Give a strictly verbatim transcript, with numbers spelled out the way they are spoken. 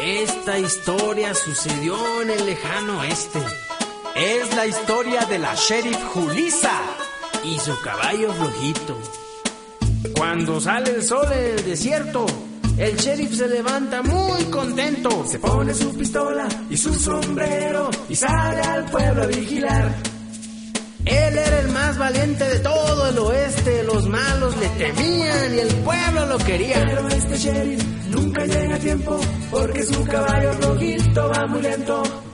Esta historia sucedió en el lejano oeste. Es la historia de la sheriff Julissa y su caballo flojito. Cuando sale el sol en el desierto, el sheriff se levanta muy contento. Se pone su pistola y su sombrero y sale al pueblo a vigilar. Él era el más valiente de todo el oeste. Los malos le temían y el pueblo lo quería. Pero este sheriff nunca llega a tiempo porque su caballo flojito va muy lento.